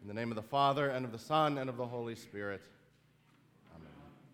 In the name of the Father, and of the Son, and of the Holy Spirit. Amen.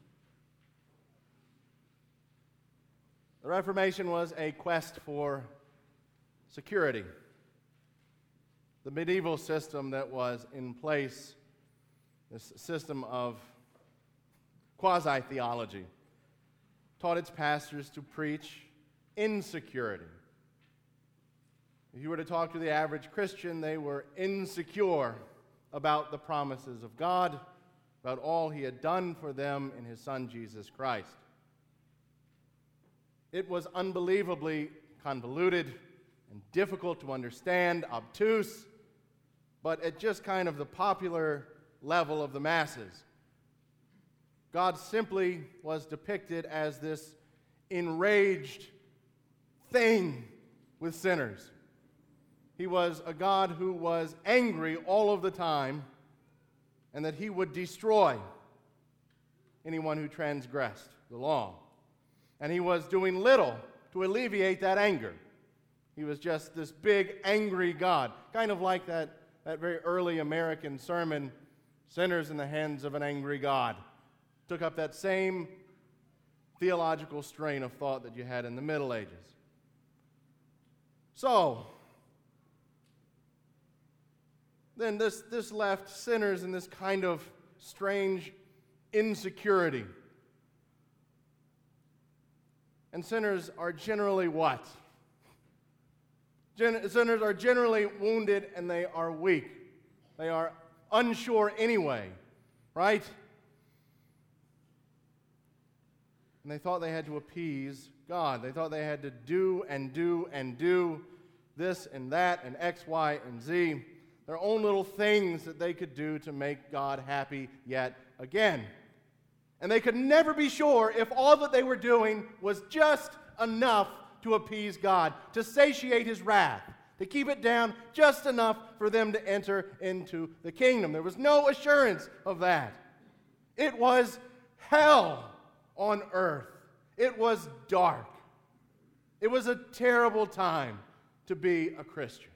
The Reformation was a quest for security. The medieval system that was in place, this system of quasi-theology, taught its pastors to preach insecurity. If you were to talk to the average Christian, they were insecure about the promises of God, about all He had done for them in His Son, Jesus Christ. It was unbelievably convoluted and difficult to understand, obtuse, but at just kind of the popular level of the masses. God simply was depicted as this enraged thing with sinners. He was a God who was angry all of the time, and that He would destroy anyone who transgressed the law. And He was doing little to alleviate that anger. He was just this big, angry God, kind of like that very early American sermon, Sinners in the Hands of an Angry God. Took up that same theological strain of thought that you had in the Middle Ages. So, then this left sinners in this kind of strange insecurity. And sinners are generally what? Sinners are generally wounded and they are weak. They are unsure anyway, right? And they thought they had to appease God. They thought they had to do this and that and X, Y, and Z. Their own little things that they could do to make God happy yet again. And they could never be sure if all that they were doing was just enough to appease God, to satiate His wrath, to keep it down just enough for them to enter into the kingdom. There was no assurance of that. It was hell on earth. It was dark. It was a terrible time to be a Christian.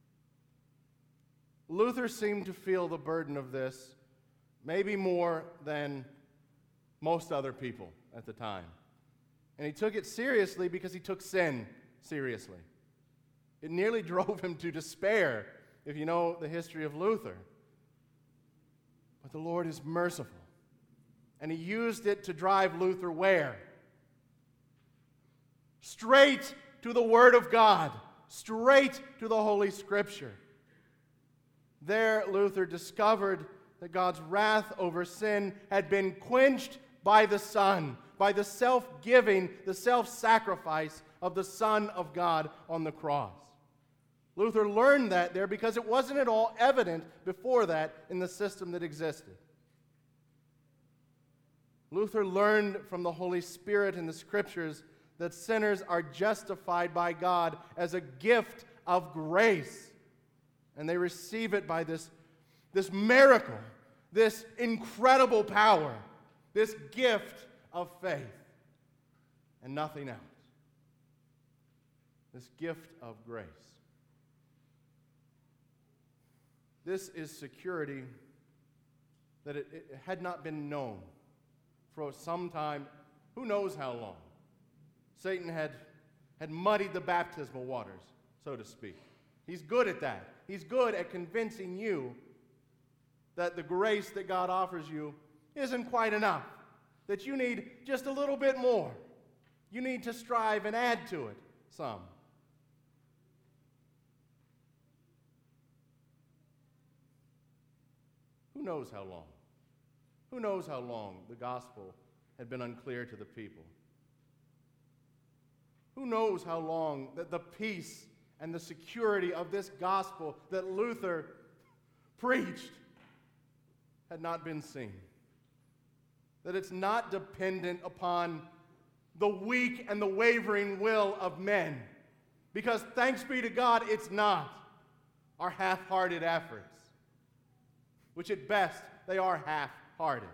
Luther seemed to feel the burden of this maybe more than most other people at the time. And he took it seriously because he took sin seriously. It nearly drove him to despair, if you know the history of Luther. But the Lord is merciful. And He used it to drive Luther where? Straight to the Word of God. Straight to the Holy Scripture. There, Luther discovered that God's wrath over sin had been quenched by the Son, by the self-giving, the self-sacrifice of the Son of God on the cross. Luther learned that there because it wasn't at all evident before that in the system that existed. Luther learned from the Holy Spirit in the Scriptures that sinners are justified by God as a gift of grace. And they receive it by this miracle, this incredible power, this gift of faith, and nothing else. This gift of grace. This is security that it had not been known for some time, who knows how long. Satan had muddied the baptismal waters, so to speak. He's good at that. He's good at convincing you that the grace that God offers you isn't quite enough, that you need just a little bit more. You need to strive and add to it some. Who knows how long? Who knows how long the gospel had been unclear to the people? Who knows how long that the peace and the security of this gospel that Luther preached had not been seen? That it's not dependent upon the weak and the wavering will of men. Because thanks be to God, it's not our half-hearted efforts, which at best they are half-hearted.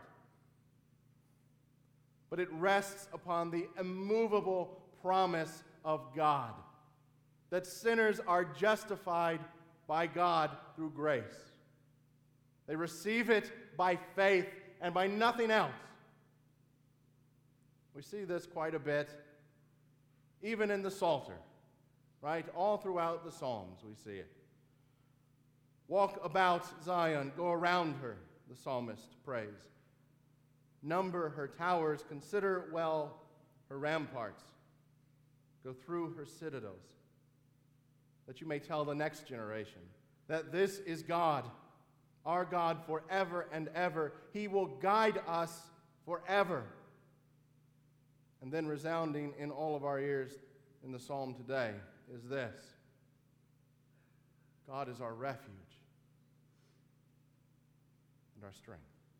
But it rests upon the immovable promise of God, that sinners are justified by God through grace. They receive it by faith and by nothing else. We see this quite a bit, even in the Psalter, right? All throughout the Psalms we see it. Walk about Zion, go around her, the psalmist prays. Number her towers, consider well her ramparts. Go through her citadels, that you may tell the next generation that this is God, our God forever and ever. He will guide us forever. And then resounding in all of our ears in the psalm today is this: God is our refuge and our strength,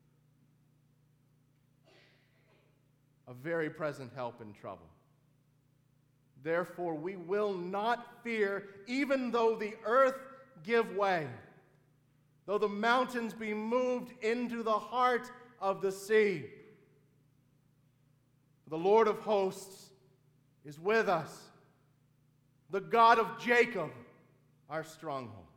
a very present help in trouble. Therefore we will not fear, even though the earth give way, though the mountains be moved into the heart of the sea. The Lord of hosts is with us, the God of Jacob, our stronghold.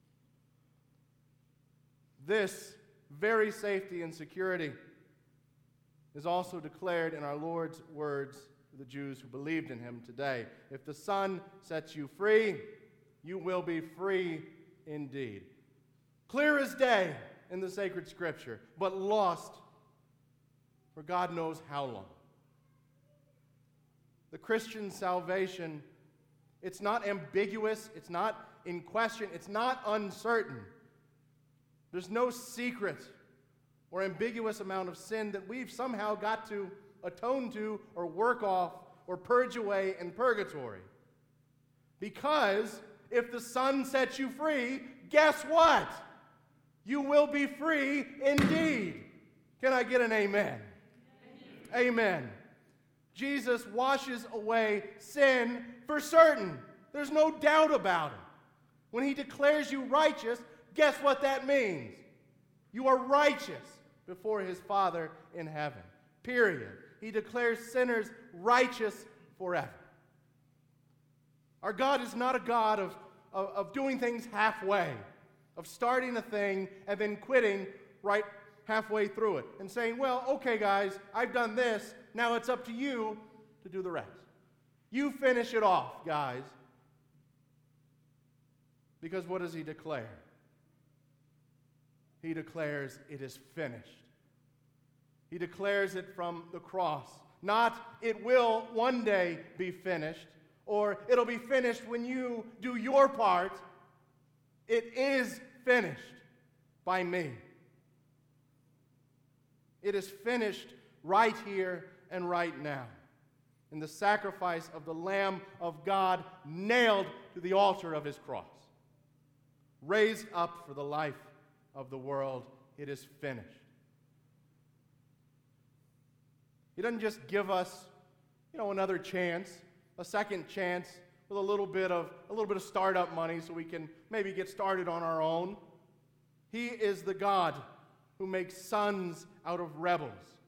This very safety and security is also declared in our Lord's words to the Jews who believed in him today. If the Son sets you free, you will be free indeed. Clear as day in the sacred scripture, but lost for God knows how long. The Christian salvation, it's not ambiguous, it's not in question, it's not uncertain. There's no secret or ambiguous amount of sin that we've somehow got to atone to or work off or purge away in purgatory. Because if the Son sets you free, guess what? You will be free indeed. Can I get an amen? Amen. Amen. Jesus washes away sin for certain. There's no doubt about it. When he declares you righteous, guess what that means? You are righteous before his Father in heaven. Period. He declares sinners righteous forever. Our God is not a God of doing things halfway, of starting a thing and then quitting right halfway through it and saying, well, okay, guys, I've done this. Now it's up to you to do the rest. You finish it off, guys. Because what does he declare? He declares it is finished. He declares it from the cross. Not it will one day be finished, or it'll be finished when you do your part. It is finished by me. It is finished right here and right now in the sacrifice of the Lamb of God nailed to the altar of his cross. Raised up for the life of the world. It is finished. He doesn't just give us, another chance, a second chance with a little bit of startup money so we can maybe get started on our own. He is the God who makes sons out of rebels.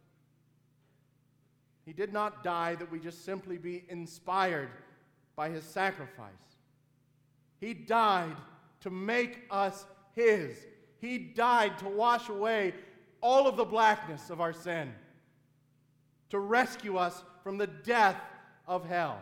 He did not die that we just simply be inspired by his sacrifice. He died to make us his. He died to wash away all of the blackness of our sin, to rescue us from the death of hell.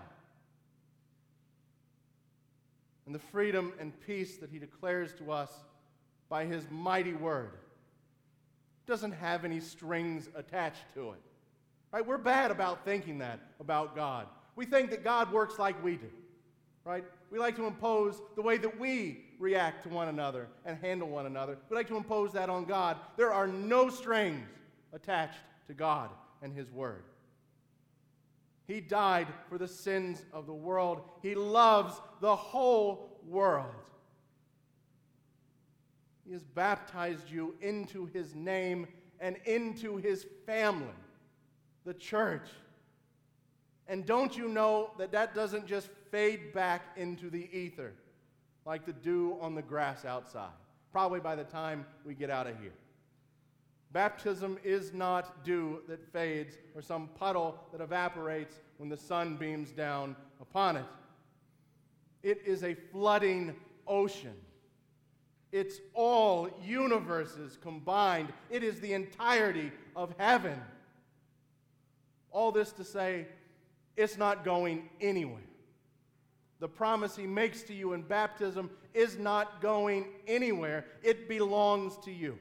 And the freedom and peace that he declares to us by his mighty word doesn't have any strings attached to it. Right? We're bad about thinking that about God. We think that God works like we do. Right? We like to impose the way that we react to one another and handle one another. We like to impose that on God. There are no strings attached to God and his word. He died for the sins of the world. He loves the whole world. He has baptized you into his name and into his family, the church. And don't you know that doesn't just fade back into the ether like the dew on the grass outside, probably by the time we get out of here. Baptism is not dew that fades or some puddle that evaporates when the sun beams down upon it. It is a flooding ocean. It's all universes combined. It is the entirety of heaven. All this to say, it's not going anywhere. The promise he makes to you in baptism is not going anywhere. It belongs to you.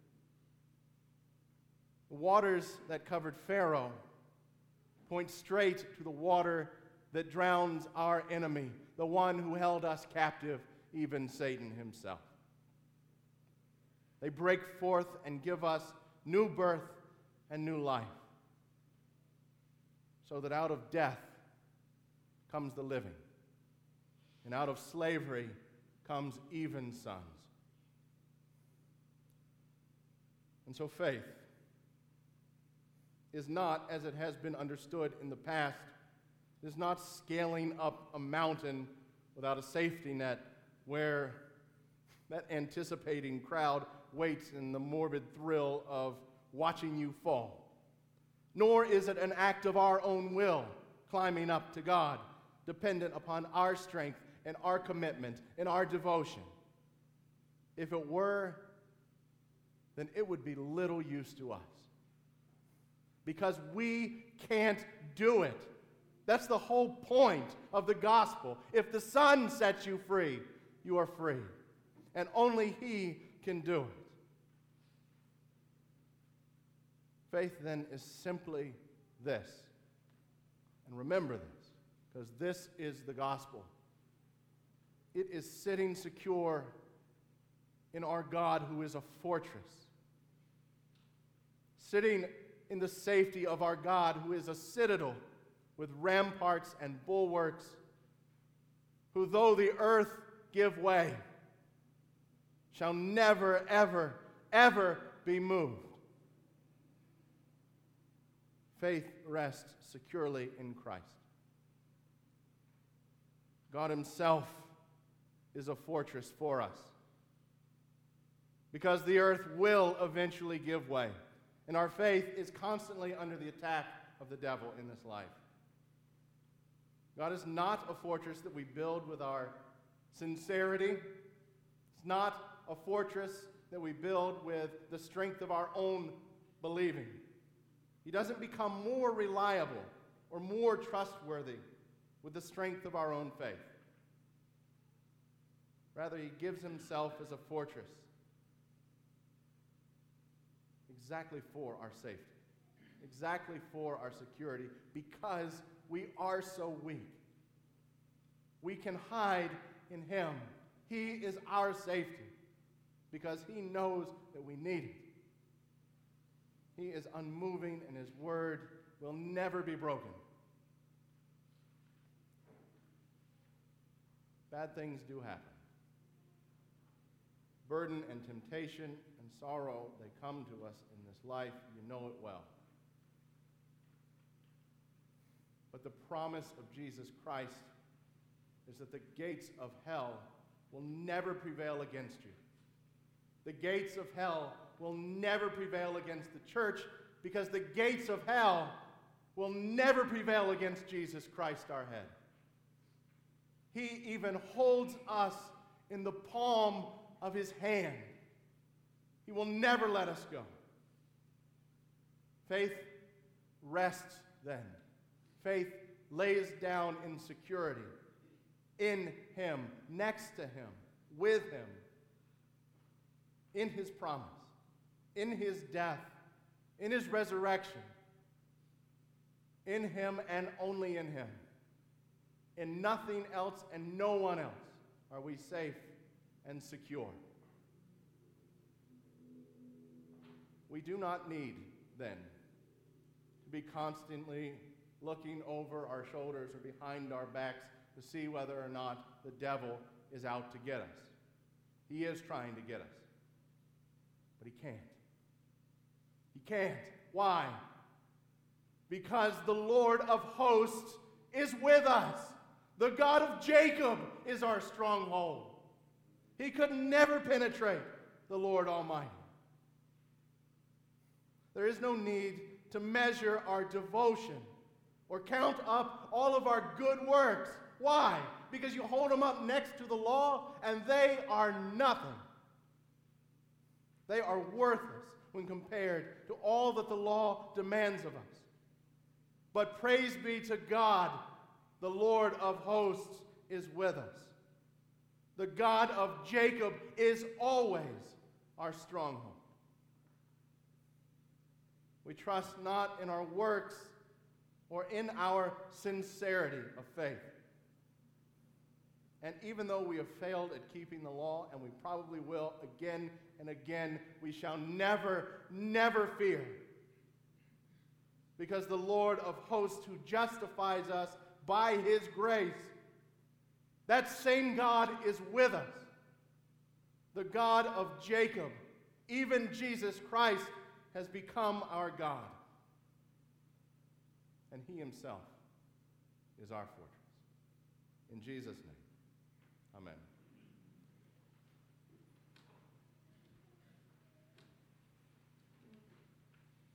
The waters that covered Pharaoh point straight to the water that drowns our enemy, the one who held us captive, even Satan himself. They break forth and give us new birth and new life, so that out of death comes the living, and out of slavery comes even sons. And so faith is not, as it has been understood in the past, is not scaling up a mountain without a safety net where that anticipating crowd waits in the morbid thrill of watching you fall. Nor is it an act of our own will climbing up to God, dependent upon our strength and our commitment and our devotion. If it were, then it would be little use to us, because we can't do it. That's the whole point of the gospel. If the Son sets you free, you are free. And only He can do it. Faith then is simply this. And remember this, because this is the gospel. It is sitting secure in our God, who is a fortress. Sitting in the safety of our God, who is a citadel with ramparts and bulwarks, who, though the earth give way, shall never, ever, ever be moved. Faith rests securely in Christ. God Himself is a fortress for us, because the earth will eventually give way, and our faith is constantly under the attack of the devil in this life. God is not a fortress that we build with our sincerity. It's not a fortress that we build with the strength of our own believing. He doesn't become more reliable or more trustworthy with the strength of our own faith. Rather, He gives Himself as a fortress exactly for our safety, exactly for our security, because we are so weak. We can hide in Him. He is our safety because He knows that we need it. He is unmoving, and His word will never be broken. Bad things do happen. Burden and temptation and sorrow, they come to us in this life. You know it well. But the promise of Jesus Christ is that the gates of hell will never prevail against you. The gates of hell will never prevail against the church, because the gates of hell will never prevail against Jesus Christ, our head. He even holds us in the palm of His hand. He will never let us go. Faith rests then. Faith lays down in security, in Him, next to Him, with Him, in His promise, in His death, in His resurrection, in Him and only in Him. In nothing else and no one else are we safe and secure. We do not need, then, to be constantly looking over our shoulders or behind our backs to see whether or not the devil is out to get us. He is trying to get us, but he can't. He can't. Why? Because the Lord of hosts is with us. The God of Jacob is our stronghold. He could never penetrate the Lord Almighty. There is no need to measure our devotion or count up all of our good works. Why? Because you hold them up next to the law and they are nothing. They are worthless when compared to all that the law demands of us. But praise be to God, the Lord of hosts is with us. The God of Jacob is always our stronghold. We trust not in our works or in our sincerity of faith. And even though we have failed at keeping the law, and we probably will again and again, we shall never, never fear. Because the Lord of hosts, who justifies us by his grace, that same God is with us. The God of Jacob, even Jesus Christ, has become our God. And he himself is our fortress. In Jesus' name, amen.